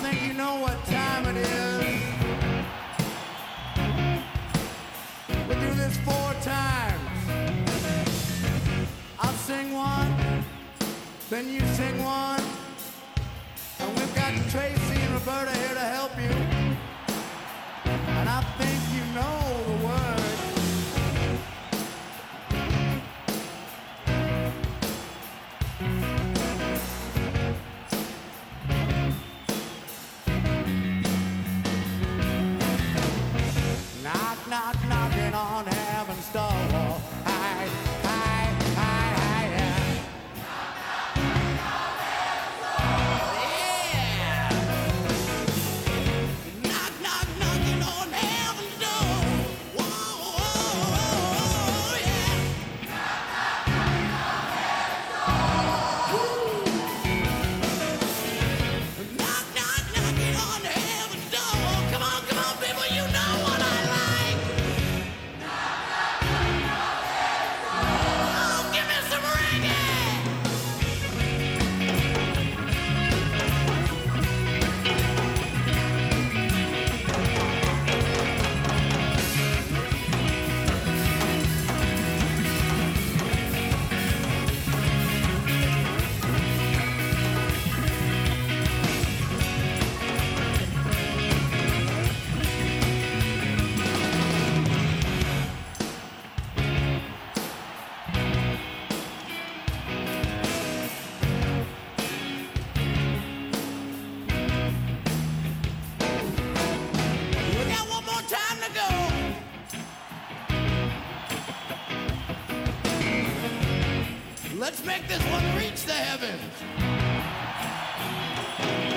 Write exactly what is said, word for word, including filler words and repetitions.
think you know what time it is. We'll do this four times. I'll sing one, then you sing one, and we've got Tracy and Roberta here to help you. And I think you know the words. Knock, knock, knocking on heaven's door. Hi, hi, hi, hi, yeah. Yeah. Knock, knock, knocking on heaven's door. Whoa, whoa, whoa, yeah. Knock, knock, knocking on heaven's door. Come on, come on, people, you know what I like. Oh, give me some reggae. We got one more time to go. Let's make this one reach the heavens.